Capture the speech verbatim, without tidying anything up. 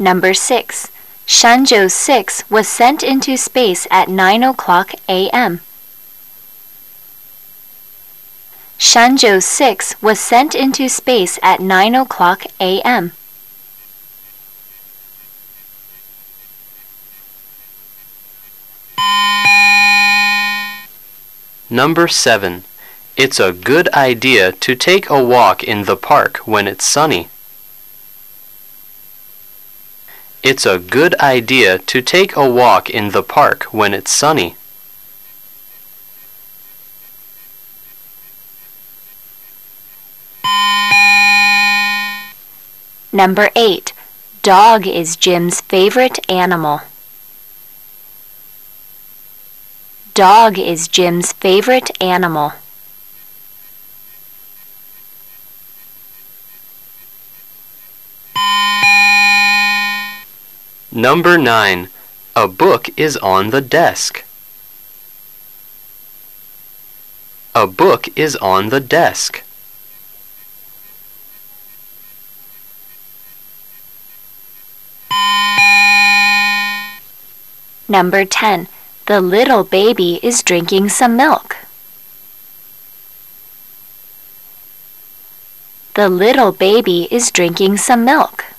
Number six. Shenzhou six was sent into space at nine o'clock a m Shenzhou six was sent into space at nine o'clock a m Number seven. It's a good idea to take a walk in the park when it's sunny. It's a good idea to take a walk in the park when it's sunny. Number eight. Dog is Jim's favorite animal. Dog is Jim's favorite animal. Number nine. A book is on the desk. A book is on the desk. Number ten. The little baby is drinking some milk. The little baby is drinking some milk.